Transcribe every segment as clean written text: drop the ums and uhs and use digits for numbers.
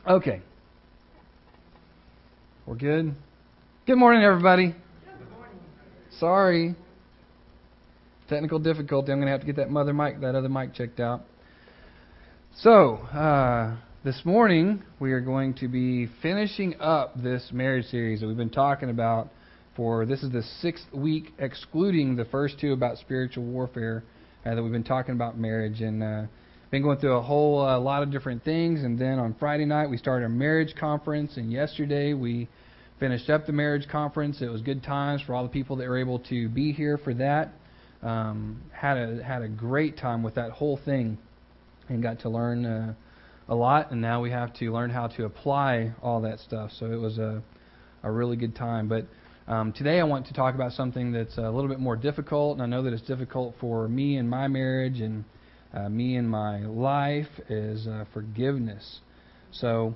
Okay. We're good? Good morning, everybody. Good morning. Sorry. Technical difficulty. I'm going to have to get that other mic checked out. So, this morning we are going to be finishing up this marriage series that we've been talking about this is the 6th week, excluding the first 2 about spiritual warfare, that we've been talking about marriage, and been going through a whole lot of different things. And then on Friday night we started a marriage conference, and yesterday we finished up the marriage conference. It was good times for all the people that were able to be here for that. Had a great time with that whole thing, and got to learn a lot. And now we have to learn how to apply all that stuff. So it was a really good time. But today I want to talk about something that's a little bit more difficult, and I know that it's difficult for me in my marriage and me in my life, is forgiveness. So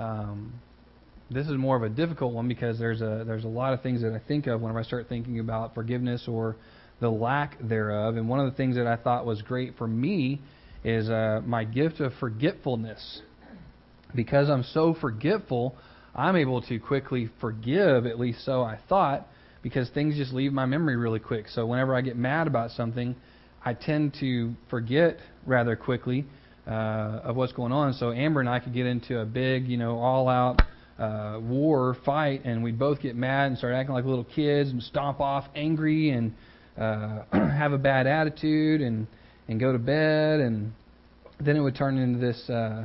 this is more of a difficult one because there's a lot of things that I think of whenever I start thinking about forgiveness or the lack thereof. And one of the things that I thought was great for me is my gift of forgetfulness. Because I'm so forgetful, I'm able to quickly forgive, at least so I thought, because things just leave my memory really quick. So whenever I get mad about something, I tend to forget rather quickly of what's going on. So Amber and I could get into a big, all-out war fight, and we'd both get mad and start acting like little kids and stomp off angry and have a bad attitude and go to bed, and then it would turn into this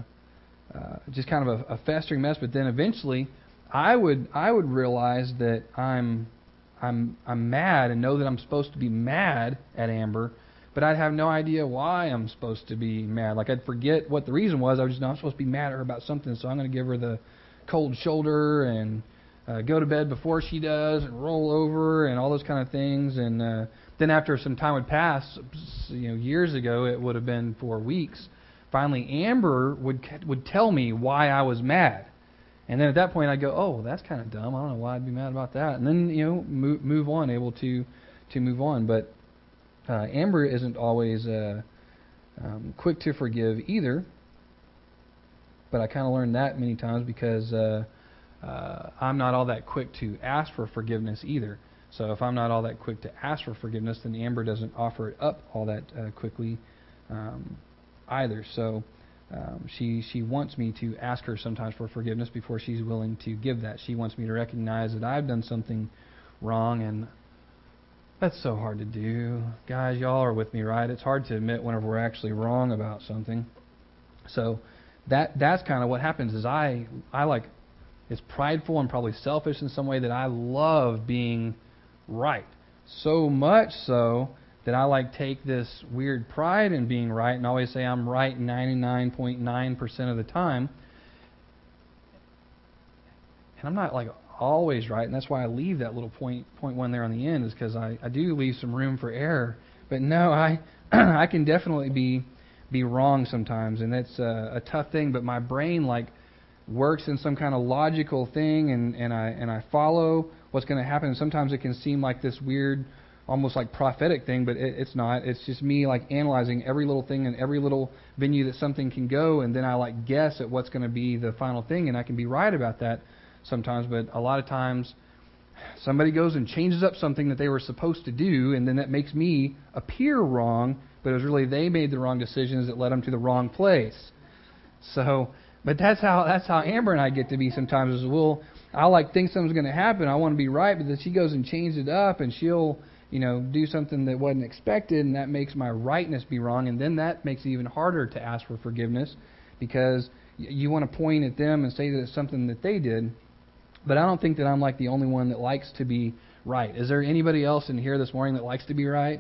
just kind of a festering mess. But then eventually I would realize that I'm mad and know that I'm supposed to be mad at Amber, but I'd have no idea why I'm supposed to be mad. Like, I'd forget what the reason was. I was just, I'm supposed to be mad at her about something, so I'm going to give her the cold shoulder and go to bed before she does and roll over and all those kind of things. And then after some time would pass, years ago, it would have been for weeks, finally Amber would tell me why I was mad. And then at that point I'd go, oh, that's kind of dumb. I don't know why I'd be mad about that. And then, move on, able to move on. But Amber isn't always quick to forgive either. But I kind of learned that many times because I'm not all that quick to ask for forgiveness either. So if I'm not all that quick to ask for forgiveness, then Amber doesn't offer it up all that quickly either. So she wants me to ask her sometimes for forgiveness before she's willing to give that. She wants me to recognize that I've done something wrong, and that's so hard to do. Guys, y'all are with me, right? It's hard to admit whenever we're actually wrong about something. So that's kind of what happens is I like, it's prideful and probably selfish in some way that I love being right. So much so that I take this weird pride in being right and always say I'm right 99.9% of the time. And I'm not always right, and that's why I leave that little point 1 there on the end, is because I do leave some room for error. But no, I can definitely be wrong sometimes, and that's a tough thing. But my brain works in some kind of logical thing, and I follow what's going to happen. And sometimes it can seem like this weird, almost prophetic thing, but it's not. It's just me analyzing every little thing and every little venue that something can go, and then I guess at what's going to be the final thing, and I can be right about that sometimes. But a lot of times somebody goes and changes up something that they were supposed to do, and then that makes me appear wrong, but it was really they made the wrong decisions that led them to the wrong place. So, but that's how Amber and I get to be sometimes. Is I'll think something's going to happen. I want to be right, but then she goes and changes it up, and she'll do something that wasn't expected, and that makes my rightness be wrong, and then that makes it even harder to ask for forgiveness because you want to point at them and say that it's something that they did. But I don't think that I'm the only one that likes to be right. Is there anybody else in here this morning that likes to be right?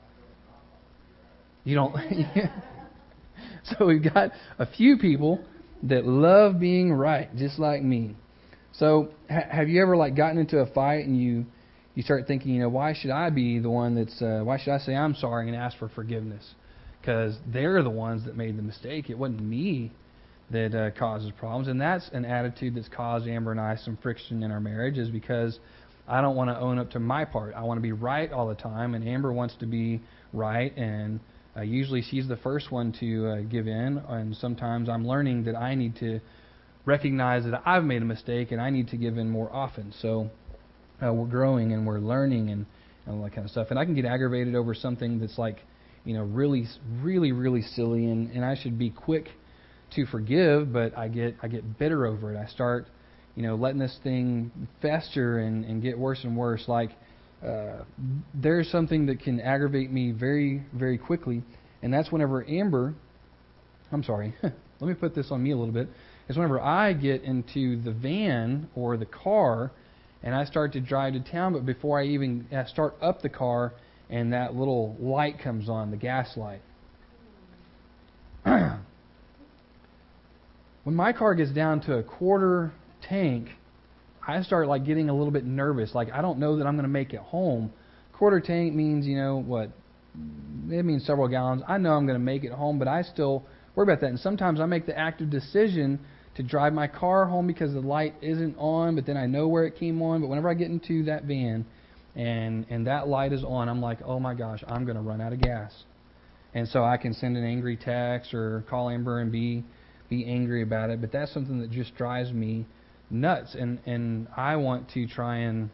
You don't? So we've got a few people that love being right, just like me. So have you ever gotten into a fight and you start thinking, why should I be the one why should I say I'm sorry and ask for forgiveness? Because they're the ones that made the mistake. It wasn't me that causes problems. And that's an attitude that's caused Amber and I some friction in our marriage, is because I don't want to own up to my part. I want to be right all the time, and Amber wants to be right, and usually she's the first one to give in, and sometimes I'm learning that I need to recognize that I've made a mistake and I need to give in more often. So we're growing and we're learning and all that kind of stuff. And I can get aggravated over something that's like, really, really, really silly, and I should be quick to forgive, but I get bitter over it. I start, letting this thing fester and get worse and worse. Like there's something that can aggravate me very, very quickly, and that's whenever let me put this on me a little bit. It's whenever I get into the van or the car and I start to drive to town, but before I even start up the car and that little light comes on, the gas light. When my car gets down to a quarter tank, I start like getting a little bit nervous. Like I don't know that I'm going to make it home. Quarter tank means, what? It means several gallons. I know I'm going to make it home, but I still worry about that. And sometimes I make the active decision to drive my car home because the light isn't on, but then I know where it came on. But whenever I get into that van and that light is on, I'm like, oh my gosh, I'm going to run out of gas. And so I can send an angry text or call Amber and be angry about it. But that's something that just drives me nuts. And I want to try and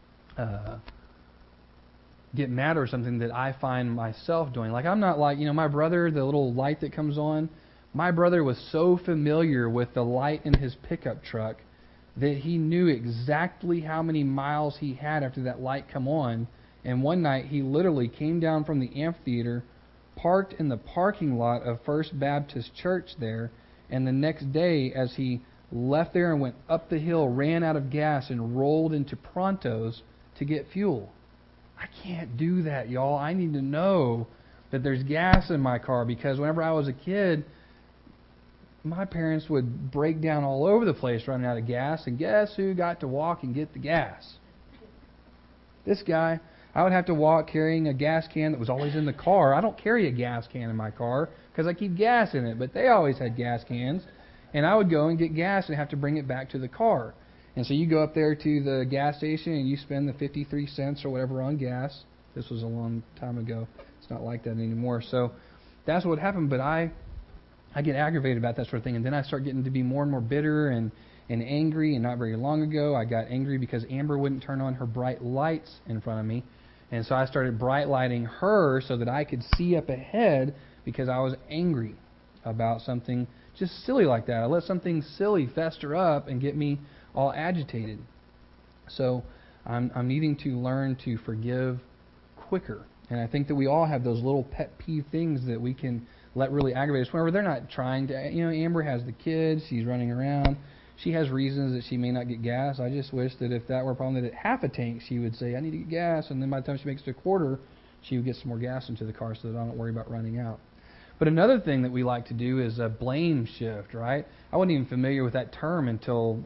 get mad or something that I find myself doing. Like I'm not like, my brother, the little light that comes on. My brother was so familiar with the light in his pickup truck that he knew exactly how many miles he had after that light come on. And one night he literally came down from the amphitheater, parked in the parking lot of First Baptist Church there, and the next day as he left there and went up the hill, ran out of gas and rolled into Pronto's to get fuel. I can't do that, y'all. I need to know that there's gas in my car, because whenever I was a kid, my parents would break down all over the place running out of gas, and guess who got to walk and get the gas? This guy. I would have to walk carrying a gas can that was always in the car. I don't carry a gas can in my car because I keep gas in it, but they always had gas cans, and I would go and get gas and have to bring it back to the car. And so you go up there to the gas station and you spend the 53 cents or whatever on gas. This was a long time ago. It's not like that anymore. So that's what happened, but I get aggravated about that sort of thing, and then I start getting to be more and more bitter and angry. And not very long ago, I got angry because Amber wouldn't turn on her bright lights in front of me, and so I started bright lighting her so that I could see up ahead because I was angry about something just silly like that. I let something silly fester up and get me all agitated. So I'm needing to learn to forgive quicker, and I think that we all have those little pet peeve things that we can let really aggravate us whenever they're not trying to. Amber has the kids, she's running around, she has reasons that she may not get gas. I just wish that if that were a problem, that at half a tank she would say, I need to get gas, and then by the time she makes it to a quarter, she would get some more gas into the car so that I don't worry about running out. But another thing that we like to do is a blame shift, right? I wasn't even familiar with that term until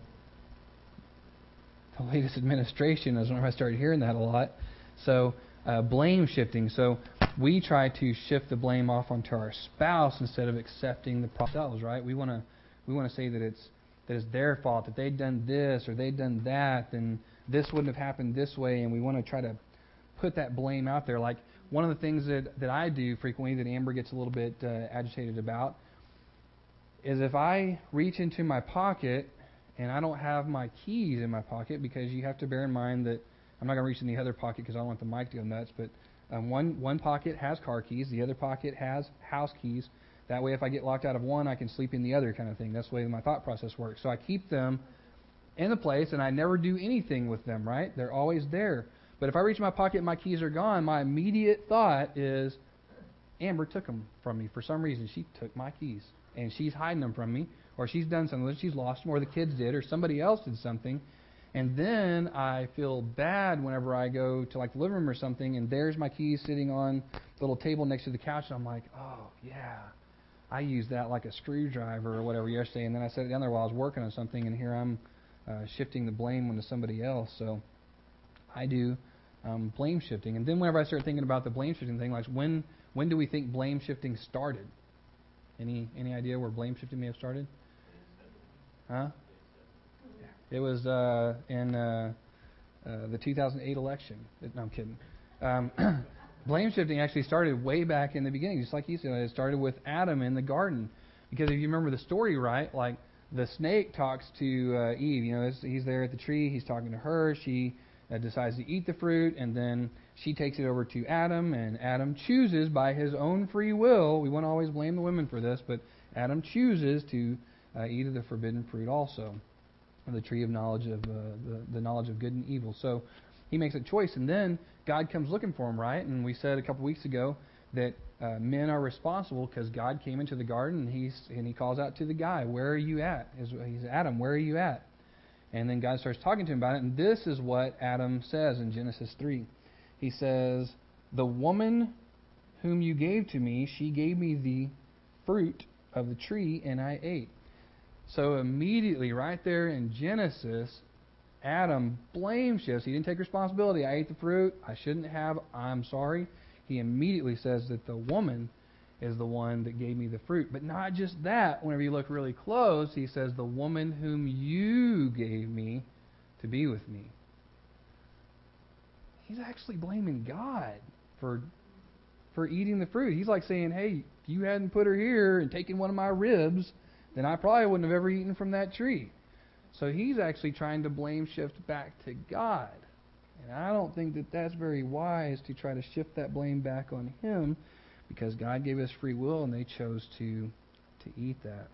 the latest administration. I whenever I started hearing that a lot. So blame shifting. So we try to shift the blame off onto our spouse instead of accepting the problem ourselves, right? We want to say that it's their fault, that they'd done this or they'd done that, and this wouldn't have happened this way, and we want to try to put that blame out there. Like one of the things that I do frequently that Amber gets a little bit agitated about is if I reach into my pocket and I don't have my keys in my pocket, because you have to bear in mind that I'm not going to reach in the other pocket because I don't want the mic to go nuts, but one pocket has car keys, the other pocket has house keys. That way if I get locked out of one, I can sleep in the other kind of thing. That's the way my thought process works. So I keep them in the place and I never do anything with them, right? They're always there. But if I reach in my pocket and my keys are gone, my immediate thought is, Amber took them from me. For some reason, she took my keys. And she's hiding them from me. Or she's done something. She's lost them. Or the kids did. Or somebody else did something. And then I feel bad whenever I go to like the living room or something, and there's my keys sitting on the little table next to the couch. And I'm like, oh, yeah. I used that like a screwdriver or whatever yesterday. And then I set it down there while I was working on something. And here I'm shifting the blame onto somebody else. So I do blame shifting. And then whenever I start thinking about the blame shifting thing, like when do we think blame shifting started? Any idea where blame shifting may have started? Huh? It was in the 2008 election. No, I'm kidding. Blame shifting actually started way back in the beginning, just like you said. It started with Adam in the garden. Because if you remember the story right, like the snake talks to Eve. He's there at the tree. He's talking to her. She decides to eat the fruit, and then she takes it over to Adam, and Adam chooses by his own free will. We won't always blame the women for this, but Adam chooses to eat of the forbidden fruit also, of the tree of knowledge of the knowledge of good and evil. So he makes a choice, and then God comes looking for him, right? And we said a couple weeks ago that men are responsible because God came into the garden, and he calls out to the guy, "Where are you at?" He's Adam, "Where are you at?" And then God starts talking to him about it, and this is what Adam says in Genesis 3. He says, "The woman whom you gave to me, she gave me the fruit of the tree, and I ate." So immediately, right there in Genesis, Adam blames Shiv. He didn't take responsibility. "I ate the fruit. I shouldn't have. I'm sorry." He immediately says that the woman is the one that gave me the fruit. But not just that. Whenever you look really close, he says, "The woman whom you gave me to be with me." He's actually blaming God for eating the fruit. He's like saying, "Hey, if you hadn't put her here and taken one of my ribs, then I probably wouldn't have ever eaten from that tree." So he's actually trying to blame shift back to God. And I don't think that that's very wise to try to shift that blame back on him, because God gave us free will and they chose to eat that.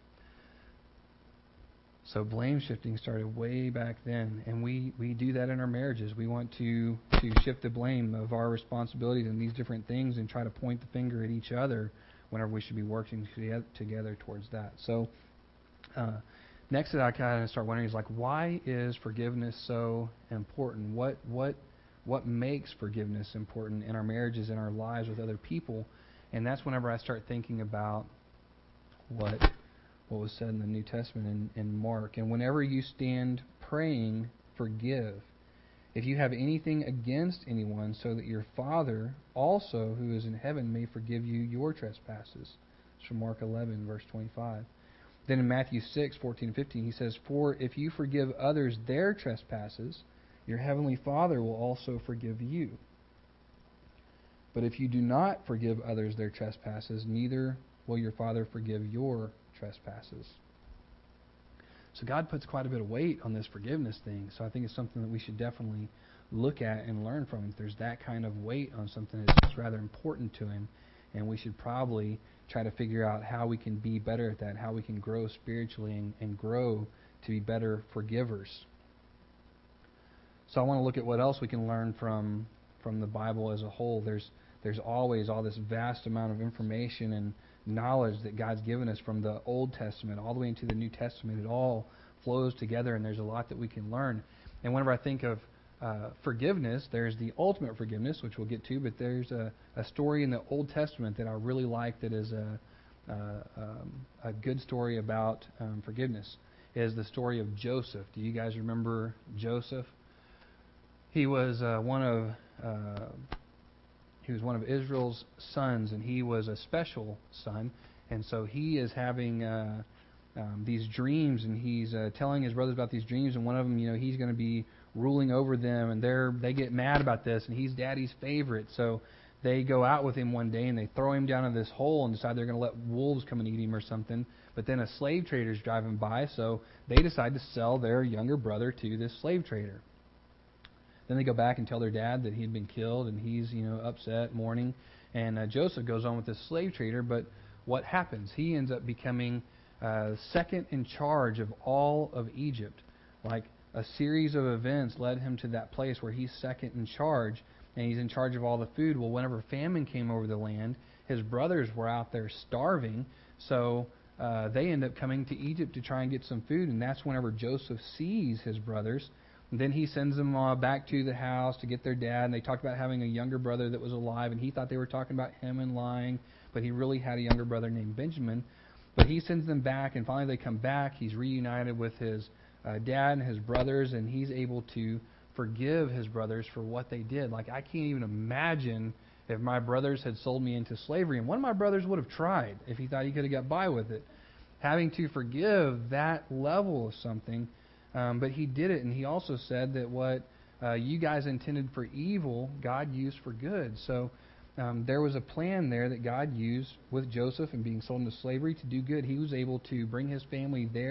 So blame shifting started way back then, and we do that in our marriages. We want to shift the blame of our responsibilities in these different things and try to point the finger at each other whenever we should be working together towards that. So next that I kind of start wondering is like, why is forgiveness so important? What makes forgiveness important in our marriages, in our lives with other people? And that's whenever I start thinking about what was said in the New Testament in Mark. "And whenever you stand praying, forgive, if you have anything against anyone, so that your Father also who is in heaven may forgive you your trespasses." It's from Mark 11, verse 25. Then in Matthew 6, 14 and 15, he says, "For if you forgive others their trespasses, your heavenly Father will also forgive you. But if you do not forgive others their trespasses, neither will your Father forgive your trespasses." So God puts quite a bit of weight on this forgiveness thing. So I think it's something that we should definitely look at and learn from. If there's that kind of weight on something that's rather important to him, and we should probably try to figure out how we can be better at that, how we can grow spiritually and grow to be better forgivers. So I want to look at what else we can learn from the Bible as a whole. There's always all this vast amount of information and knowledge that God's given us from the Old Testament all the way into the New Testament. It all flows together, and there's a lot that we can learn. And whenever I think of forgiveness, there's the ultimate forgiveness, which we'll get to, but there's a story in the Old Testament that I really like that is a good story about forgiveness. It is the story of Joseph. Do you guys remember Joseph? He was one of Israel's sons, and he was a special son. And so he is having these dreams, and he's telling his brothers about these dreams. And one of them, he's going to be ruling over them, and they get mad about this. And he's daddy's favorite, so they go out with him one day and they throw him down in this hole and decide they're going to let wolves come and eat him or something. But then a slave trader's driving by, so they decide to sell their younger brother to this slave trader. Then they go back and tell their dad that he had been killed, and he's upset, mourning. And Joseph goes on with this slave trader, but what happens? He ends up becoming second in charge of all of Egypt. Like a series of events led him to that place where he's second in charge, and he's in charge of all the food. Well, whenever famine came over the land, his brothers were out there starving, so they end up coming to Egypt to try and get some food, and that's whenever Joseph sees his brothers. And then he sends them back to the house to get their dad, and they talked about having a younger brother that was alive, and he thought they were talking about him and lying, but he really had a younger brother named Benjamin. But he sends them back, and finally they come back. He's reunited with his dad and his brothers, and he's able to forgive his brothers for what they did. Like, I can't even imagine if my brothers had sold me into slavery, and one of my brothers would have tried if he thought he could have got by with it. Having to forgive that level of something. But he did it, and he also said that what you guys intended for evil, God used for good. So there was a plan there that God used with Joseph and being sold into slavery to do good. He was able to bring his family there.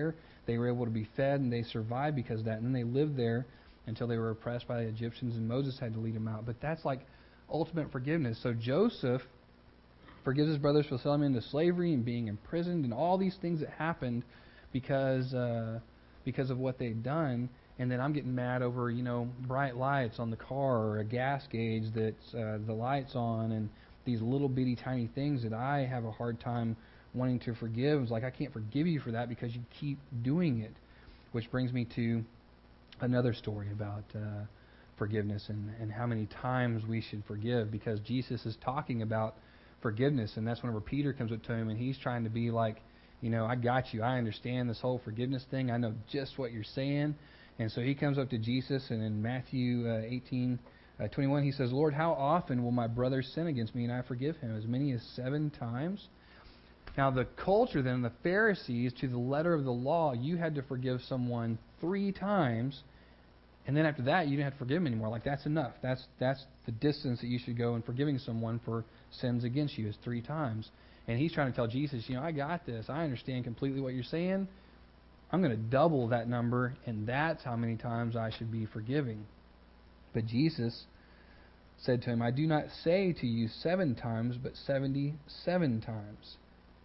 they were able to be fed, and they survived because of that. And then they lived there until they were oppressed by the Egyptians, and Moses had to lead them out. But that's like ultimate forgiveness. So Joseph forgives his brothers for selling him into slavery and being imprisoned and all these things that happened because of what they'd done. And then I'm getting mad over, bright lights on the car or a gas gauge that's the light's on, and these little bitty tiny things that I have a hard time wanting to forgive. It's like, I can't forgive you for that because you keep doing it. Which brings me to another story about forgiveness and how many times we should forgive, because Jesus is talking about forgiveness, and that's whenever Peter comes up to him and he's trying to be like, I got you. I understand this whole forgiveness thing. I know just what you're saying. And so he comes up to Jesus, and in Matthew 18:21, he says, Lord, how often will my brother sin against me and I forgive him? As many as 7 times? Now the culture then, the Pharisees, to the letter of the law, you had to forgive someone 3 times, and then after that you didn't have to forgive them anymore. Like, that's enough. That's the distance that you should go in forgiving someone for sins against you, is 3 times. And he's trying to tell Jesus, I got this. I understand completely what you're saying. I'm going to double that number, and that's how many times I should be forgiving. But Jesus said to him, I do not say to you 7 times, but 77 times.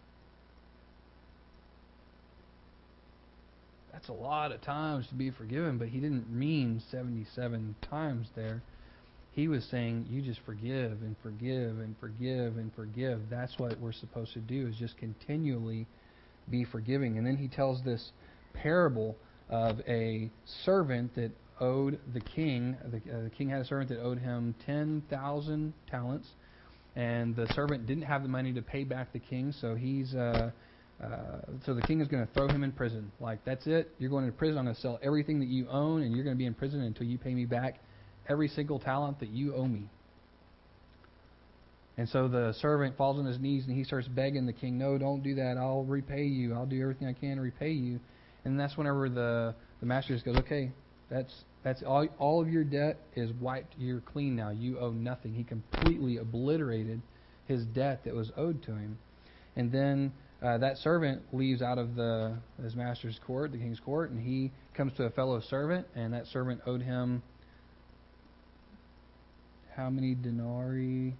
That's a lot of times to be forgiven, but he didn't mean 77 times there. He was saying, you just forgive and forgive and forgive and forgive. That's what we're supposed to do, is just continually be forgiving. And then he tells this parable of a servant that owed the king. The king had a servant that owed him 10,000 talents, and the servant didn't have the money to pay back the king, so so the king is going to throw him in prison. Like, that's it. You're going to prison. I'm going to sell everything that you own, and you're going to be in prison until you pay me back every single talent that you owe me. And so the servant falls on his knees and he starts begging the king, no, don't do that. I'll repay you. I'll do everything I can to repay you. And that's whenever the master just goes, okay, that's all of your debt is wiped. You're clean now. You owe nothing. He completely obliterated his debt that was owed to him. And then that servant leaves out of his master's court, the king's court, and he comes to a fellow servant, and that servant owed him how many denarii?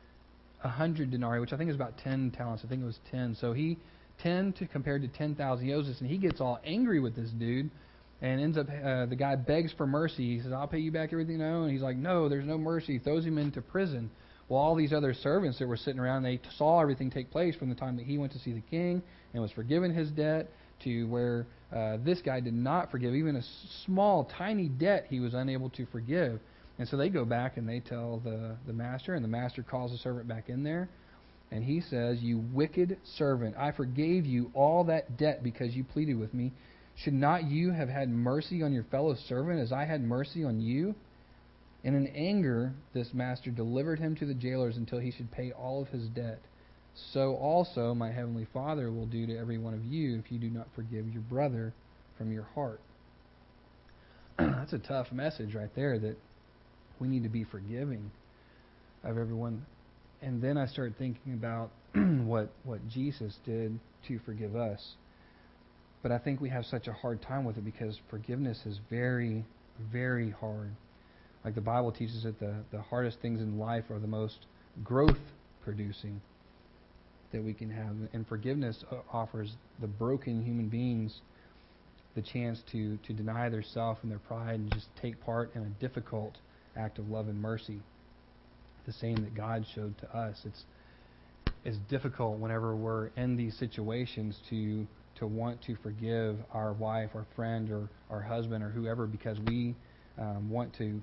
100 denarii, which I think is about 10 talents. I think it was 10. So 10 compared to 10,000, he owes this, and he gets all angry with this dude, and ends up the guy begs for mercy. He says, I'll pay you back everything I owe. And he's like, no, there's no mercy. He throws him into prison. Well, all these other servants that were sitting around, they saw everything take place from the time that he went to see the king and was forgiven his debt to where this guy did not forgive. Even a small, tiny debt he was unable to forgive. And so they go back and they tell the master, and the master calls the servant back in there. And he says, you wicked servant, I forgave you all that debt because you pleaded with me. Should not you have had mercy on your fellow servant as I had mercy on you? And in anger, this master delivered him to the jailers until he should pay all of his debt. So also my heavenly Father will do to every one of you if you do not forgive your brother from your heart. That's a tough message right there, that we need to be forgiving of everyone. And then I started thinking about what Jesus did to forgive us. But I think we have such a hard time with it because forgiveness is very, very hard. Like the Bible teaches that the hardest things in life are the most growth-producing that we can have. And forgiveness offers the broken human beings the chance to deny their self and their pride and just take part in a difficult act of love and mercy. The same that God showed to us. It's difficult whenever we're in these situations to want to forgive our wife, our friend, or our husband, or whoever, because we want to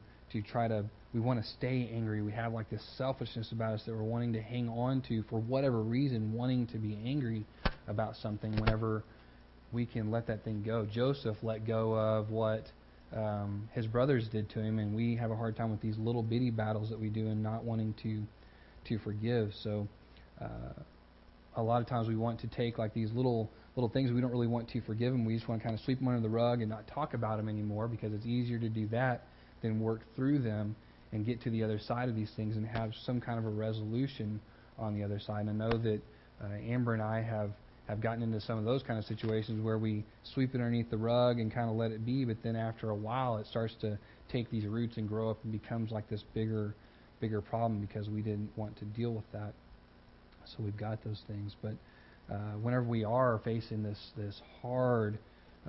stay angry. We have like this selfishness about us that we're wanting to hang on to for whatever reason, wanting to be angry about something whenever we can let that thing go. Joseph let go of what his brothers did to him, and we have a hard time with these little bitty battles that we do and not wanting to forgive. So a lot of times we want to take like these little things we don't really want to forgive them. We just want to kind of sweep them under the rug and not talk about them anymore, because it's easier to do that than work through them and get to the other side of these things and have some kind of a resolution on the other side. And I know that Amber and I have have gotten into some of those kind of situations where we sweep it underneath the rug and kind of let it be, but then after a while it starts to take these roots and grow up and becomes like this bigger problem because we didn't want to deal with that. So we've got those things. But whenever we are facing this hard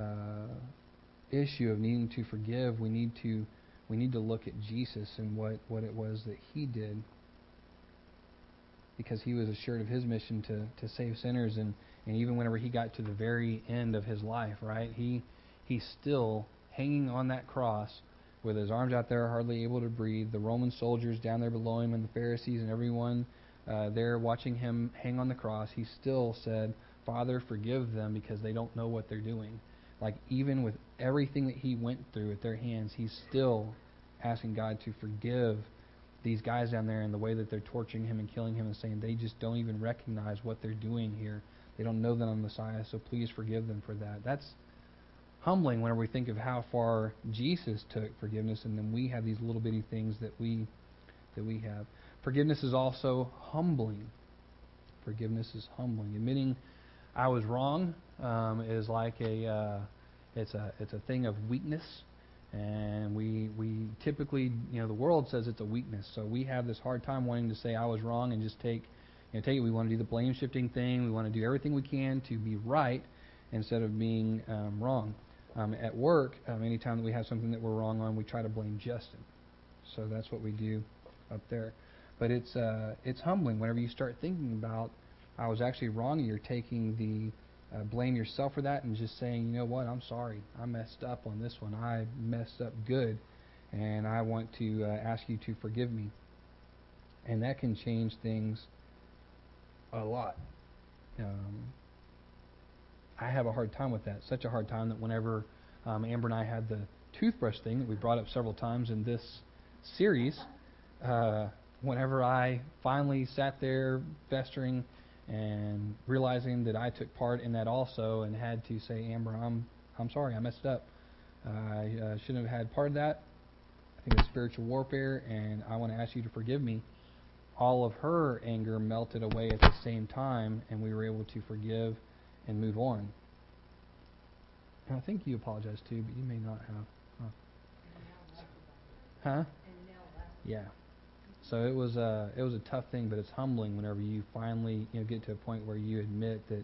issue of needing to forgive, we need to look at Jesus and what it was that He did, because He was assured of His mission to save sinners, and even whenever He got to the very end of His life, right, He's still hanging on that cross with His arms out there, hardly able to breathe, the Roman soldiers down there below Him and the Pharisees and everyone there watching Him hang on the cross. He still said, Father, forgive them because they don't know what they're doing. Like, even with everything that He went through at their hands, He's still asking God to forgive these guys down there and the way that they're torturing Him and killing Him, and saying they just don't even recognize what they're doing here. They don't know that I'm Messiah, so please forgive them for that. That's humbling whenever we think of how far Jesus took forgiveness, and then we have these little bitty things that we have. Forgiveness is also humbling. Forgiveness is humbling. Admitting I was wrong is like it's a thing of weakness. And we typically, the world says it's a weakness. So we have this hard time wanting to say I was wrong and just take it. We want to do the blame shifting thing. We want to do everything we can to be right instead of being wrong. At work, anytime that we have something that we're wrong on, we try to blame Justin. So that's what we do up there. But it's humbling whenever you start thinking about I was actually wrong, and you're taking the blame yourself for that and just saying, you know what, I'm sorry. I messed up on this one. I messed up good, and I want to ask you to forgive me. And that can change things a lot. I have a hard time with that. Such a hard time that whenever Amber and I had the toothbrush thing that we brought up several times in this series, whenever I finally sat there festering and realizing that I took part in that also, and had to say, Amber, I'm sorry, I messed up. I shouldn't have had part of that. I think it's spiritual warfare, and I want to ask you to forgive me. All of her anger melted away at the same time, and we were able to forgive and move on. And I think you apologized too, but you may not have. Huh? Yeah. So it was a tough thing, but it's humbling whenever you finally get to a point where you admit that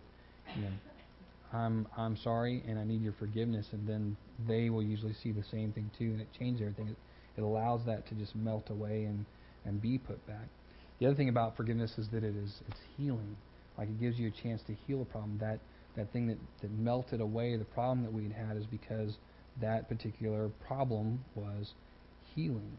I'm sorry and I need your forgiveness, and then they will usually see the same thing too, and it changes everything. It allows that to just melt away and be put back. The other thing about forgiveness is that it's healing. Like, it gives you a chance to heal a problem. That thing that melted away the problem that we'd had is because that particular problem was healing.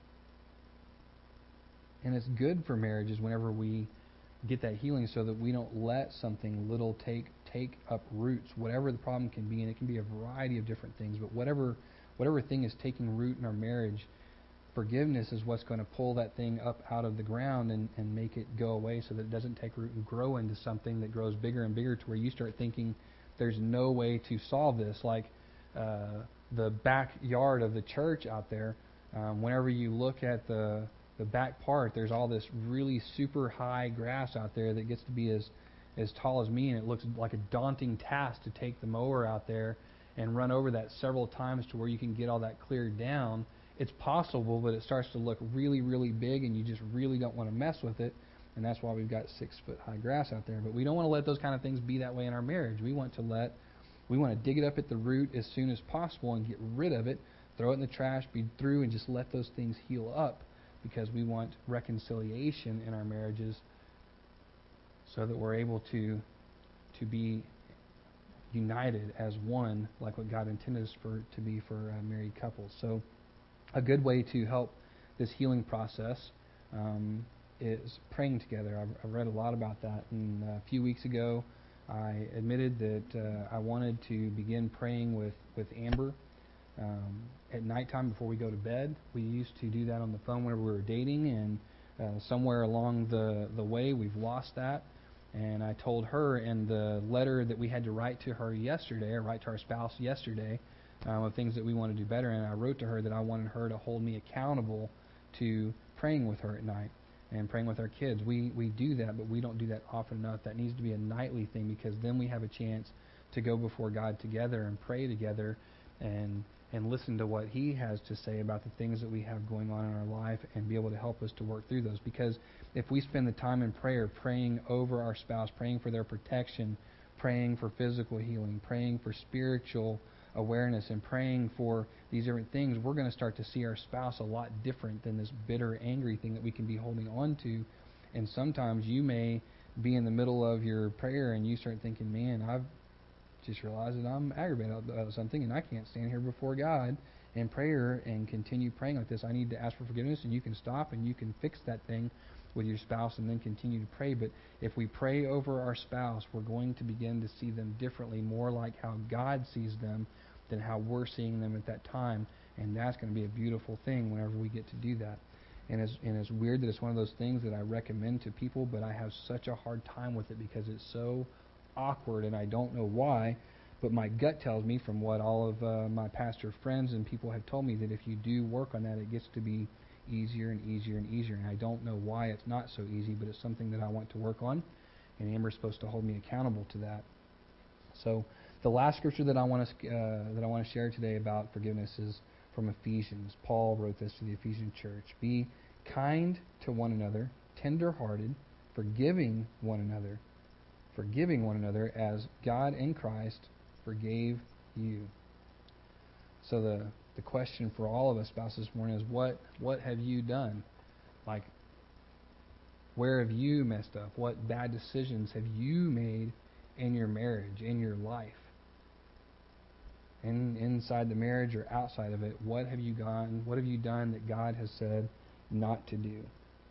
And it's good for marriages whenever we get that healing, so that we don't let something little take up roots, whatever the problem can be, and it can be a variety of different things, but whatever thing is taking root in our marriage, forgiveness is what's going to pull that thing up out of the ground and make it go away, so that it doesn't take root and grow into something that grows bigger and bigger, to where you start thinking there's no way to solve this. Like the backyard of the church out there, whenever you look at the back part, there's all this really super high grass out there that gets to be as tall as me, and it looks like a daunting task to take the mower out there and run over that several times to where you can get all that cleared down. It's possible, but it starts to look really, really big, and you just really don't want to mess with it, and that's why we've got 6-foot high grass out there. But we don't want to let those kind of things be that way in our marriage. We want to dig it up at the root as soon as possible and get rid of it, throw it in the trash, be through, and just let those things heal up, because we want reconciliation in our marriages, so that we're able to be united as one, like what God intended us to be for married couples. So a good way to help this healing process is praying together. I've read a lot about that, and a few weeks ago I admitted that I wanted to begin praying with Amber at nighttime before we go to bed. We used to do that on the phone whenever we were dating, and somewhere along the way we've lost that. And I told her in the letter that we had to write to her yesterday, or write to our spouse yesterday, of things that we want to do better, and I wrote to her that I wanted her to hold me accountable to praying with her at night. and praying with our kids. We do that, but we don't do that often enough. That needs to be a nightly thing, because then we have a chance to go before God together and pray together and listen to what He has to say about the things that we have going on in our life and be able to help us to work through those. Because if we spend the time in prayer, praying over our spouse, praying for their protection, praying for physical healing, praying for spiritual awareness, and praying for these different things, we're going to start to see our spouse a lot different than this bitter, angry thing that we can be holding on to. And sometimes you may be in the middle of your prayer and you start thinking, man, I've just realized that I'm aggravated about something, and I can't stand here before God in prayer and continue praying like this. I need to ask for forgiveness, and you can stop and you can fix that thing with your spouse and then continue to pray. But if we pray over our spouse, we're going to begin to see them differently, more like how God sees them than how we're seeing them at that time. And that's going to be a beautiful thing whenever we get to do that. And it's weird that it's one of those things that I recommend to people, but I have such a hard time with it because it's so awkward, and I don't know why, but my gut tells me, from what all of my pastor friends and people have told me, that if you do work on that, it gets to be easier and easier and easier. And I don't know why it's not so easy, but it's something that I want to work on, and Amber's supposed to hold me accountable to that. So the last scripture that I want to share today about forgiveness is from Ephesians. Paul wrote this to the Ephesian church: "Be kind to one another, tender-hearted, forgiving one another as God in Christ forgave you." So the question for all of us spouses this morning is, what have you done? Like, where have you messed up? What bad decisions have you made in your marriage, in your life? Inside the marriage or outside of it, what have you done that God has said not to do?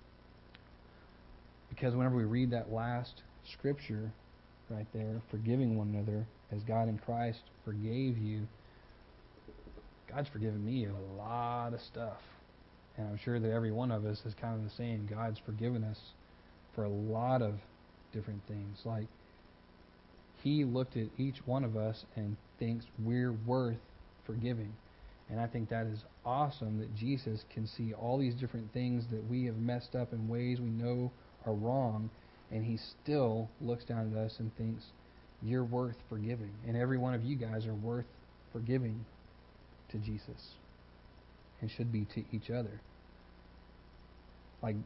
Because whenever we read that last scripture right there, forgiving one another as God in Christ forgave you, God's forgiven me a lot of stuff. And I'm sure that every one of us is kind of the same. God's forgiven us for a lot of different things. Like, He looked at each one of us and thinks we're worth forgiving. And I think that is awesome, that Jesus can see all these different things that we have messed up in ways we know are wrong, and He still looks down at us and thinks, you're worth forgiving. And every one of you guys are worth forgiving to Jesus, and should be to each other. Like,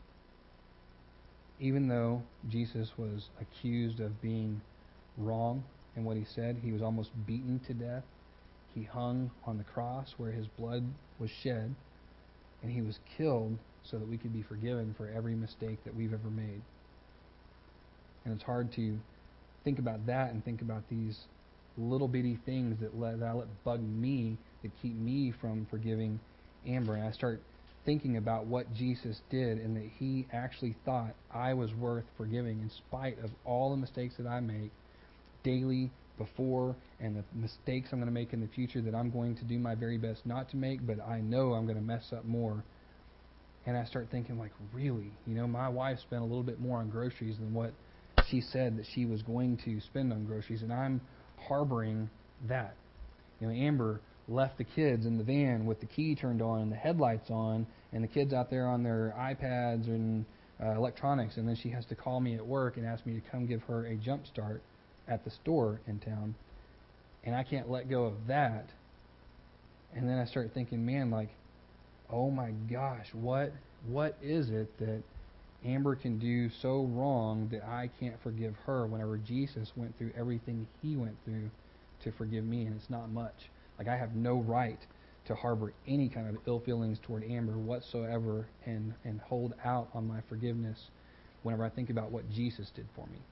even though Jesus was accused of being wrong in what He said, He was almost beaten to death. He hung on the cross where His blood was shed, and He was killed so that we could be forgiven for every mistake that we've ever made. And it's hard to think about that and think about these little bitty things that let bug me, that keep me from forgiving Amber. And I start thinking about what Jesus did, and that He actually thought I was worth forgiving in spite of all the mistakes that I make daily before, and the mistakes I'm going to make in the future that I'm going to do my very best not to make, but I know I'm going to mess up more. And I start thinking, like, really? My wife spent a little bit more on groceries than what she said that she was going to spend on groceries, and I'm harboring that. Amber left the kids in the van with the key turned on and the headlights on, and the kids out there on their iPads and electronics, and then she has to call me at work and ask me to come give her a jump start at the store in town, and I can't let go of that. And then I start thinking, man, like, oh my gosh, what is it that Amber can do so wrong that I can't forgive her, whenever Jesus went through everything He went through to forgive me? And it's not much. Like, I have no right to harbor any kind of ill feelings toward Amber whatsoever, and hold out on my forgiveness whenever I think about what Jesus did for me.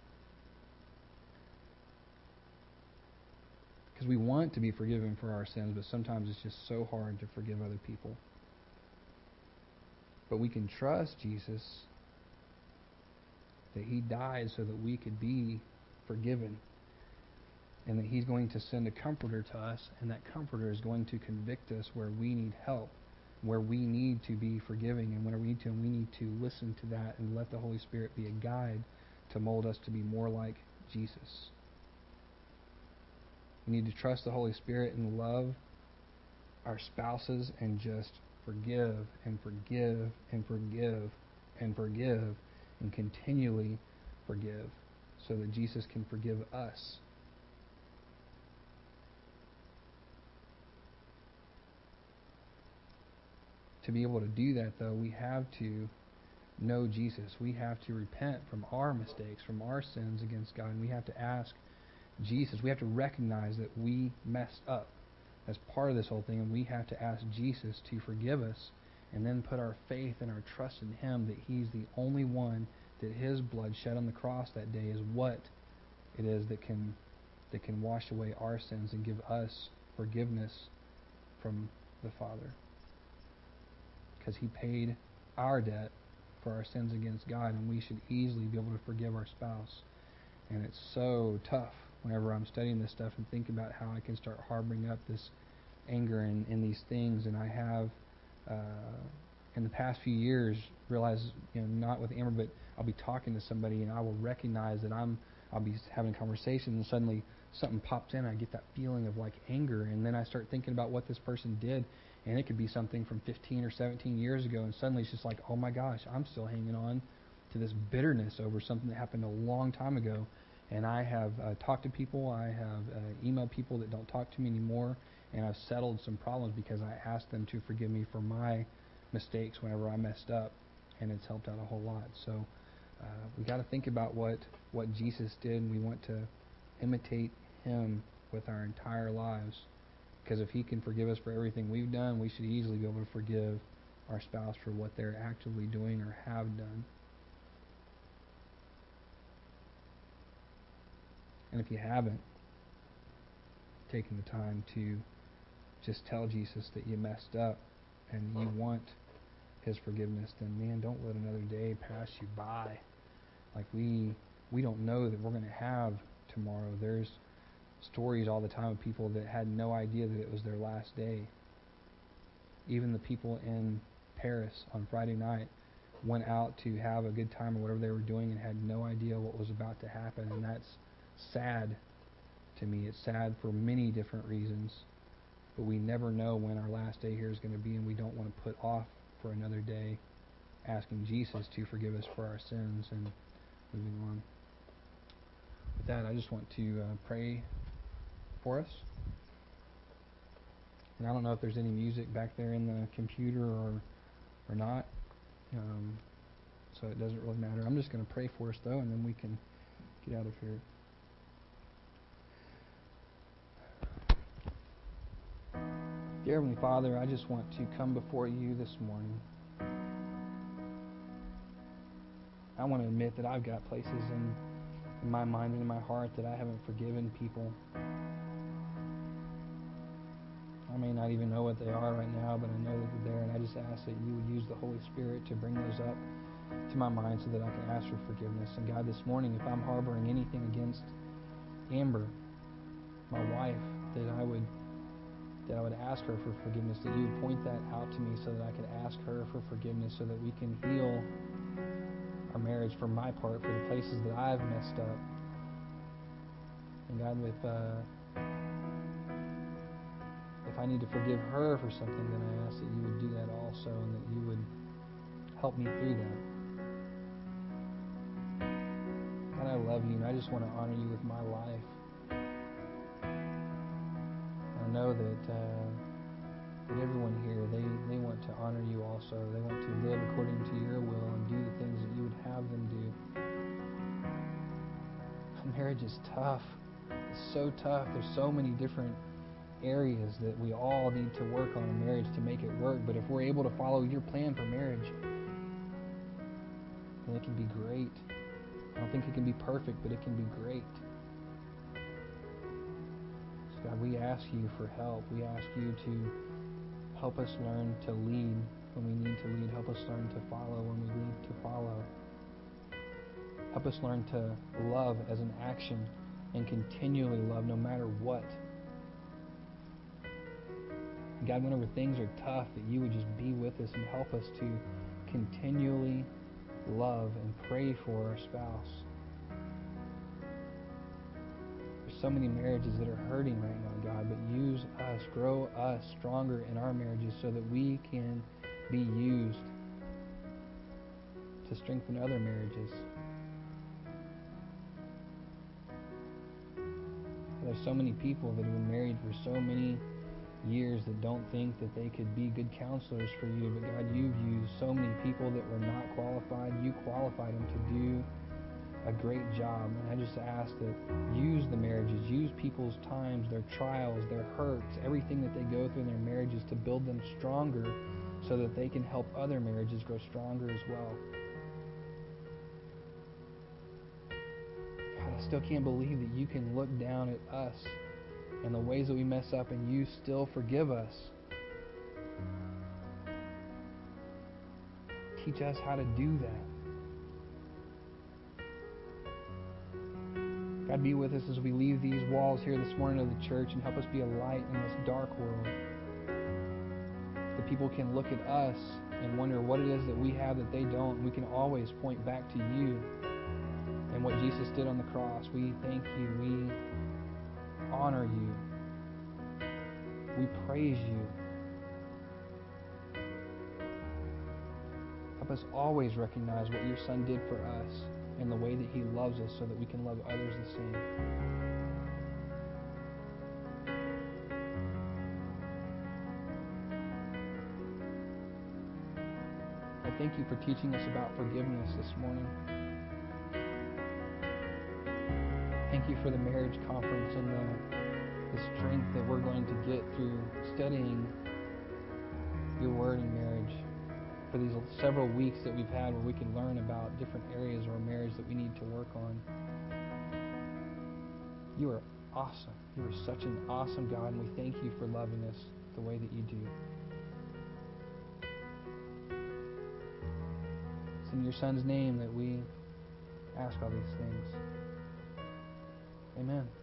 Because we want to be forgiven for our sins, but sometimes it's just so hard to forgive other people. But we can trust Jesus, that He died so that we could be forgiven, and that He's going to send a comforter to us, and that comforter is going to convict us where we need help, where we need to be forgiving, and whenever we need to listen to that and let the Holy Spirit be a guide to mold us to be more like Jesus. We need to trust the Holy Spirit and love our spouses and just forgive and forgive and forgive and forgive and continually forgive so that Jesus can forgive us. To be able to do that, though, we have to know Jesus. We have to repent from our mistakes, from our sins against God, and we have to ask Jesus. We have to recognize that we messed up as part of this whole thing, and we have to ask Jesus to forgive us, and then put our faith and our trust in Him, that He's the only one, that His blood shed on the cross that day is what it is that can wash away our sins and give us forgiveness from the Father. Because He paid our debt for our sins against God, and we should easily be able to forgive our spouse. And it's so tough whenever I'm studying this stuff and think about how I can start harboring up this anger in these things. And I have, in the past few years, realized, not with Amber, but I'll be talking to somebody and I will recognize that I'll be having a conversation, and suddenly something pops in, and I get that feeling of like anger, and then I start thinking about what this person did, and it could be something from 15 or 17 years ago, and suddenly it's just like, oh my gosh, I'm still hanging on to this bitterness over something that happened a long time ago. And I have talked to people, I have emailed people that don't talk to me anymore, and I've settled some problems because I asked them to forgive me for my mistakes whenever I messed up, and it's helped out a whole lot. So we got to think about what Jesus did, and we want to imitate Him with our entire lives. Because if He can forgive us for everything we've done, we should easily be able to forgive our spouse for what they're actively doing or have done. And if you haven't taken the time to just tell Jesus that you messed up and you want His forgiveness, then man, don't let another day pass you by. Like we don't know that we're going to have tomorrow. There's stories all the time of people that had no idea that it was their last day. Even the people in Paris on Friday night went out to have a good time or whatever they were doing and had no idea what was about to happen, and that's sad to me. It's sad for many different reasons, but we never know when our last day here is going to be, and we don't want to put off for another day asking Jesus to forgive us for our sins and moving on. With that, I just want to pray for us. And I don't know if there's any music back there in the computer or not, so it doesn't really matter. I'm just going to pray for us, though, and then we can get out of here. Dear Heavenly Father, I just want to come before You this morning. I want to admit that I've got places in my mind and in my heart that I haven't forgiven people. I may not even know what they are right now, but I know that they're there, and I just ask that You would use the Holy Spirit to bring those up to my mind so that I can ask for forgiveness. And God, this morning, if I'm harboring anything against Amber, my wife, that I would ask her for forgiveness, that You would point that out to me so that I could ask her for forgiveness, so that we can heal our marriage for my part, for the places that I've messed up. And God, if I need to forgive her for something, then I ask that You would do that also, and that You would help me through that. God, I love You, and I just want to honor You with my life. I know that everyone here, they want to honor You also. They want to live according to Your will and do the things that You would have them do. Marriage is tough. It's so tough. There's so many different areas that we all need to work on in marriage to make it work. But if we're able to follow Your plan for marriage, then it can be great. I don't think it can be perfect, but it can be great. So God, we ask You for help. We ask You to help us learn to lead when we need to lead. Help us learn to follow when we need to follow. Help us learn to love as an action and continually love no matter what. God, whenever things are tough, that You would just be with us and help us to continually love and pray for our spouse. There's so many marriages that are hurting right now, God, but use us, grow us stronger in our marriages so that we can be used to to strengthen other marriages. There's so many people that have been married for so many years that don't think that they could be good counselors for you, but God, you've used so many people that were not qualified. You qualified them to do a great job. And I just ask that use the marriages, use people's times, their trials, their hurts, everything that they go through in their marriages to build them stronger so that they can help other marriages grow stronger as well. God, I still can't believe that you can look down at us and the ways that we mess up and you still forgive us. Teach us how to do that. God, be with us as we leave these walls here this morning of the church and help us be a light in this dark world. That people can look at us and wonder what it is that we have that they don't. And we can always point back to you and what Jesus did on the cross. We thank you. We honor you. We praise you. Help us always recognize what your Son did for us and the way that he loves us so that we can love others the same. I thank you for teaching us about forgiveness this morning. Thank you for the marriage conference and the strength that we're going to get through studying your word in marriage. For these several weeks that we've had where we can learn about different areas of our marriage that we need to work on. You are awesome. You are such an awesome God, and we thank you for loving us the way that you do. It's in your Son's name that we ask all these things. Amen.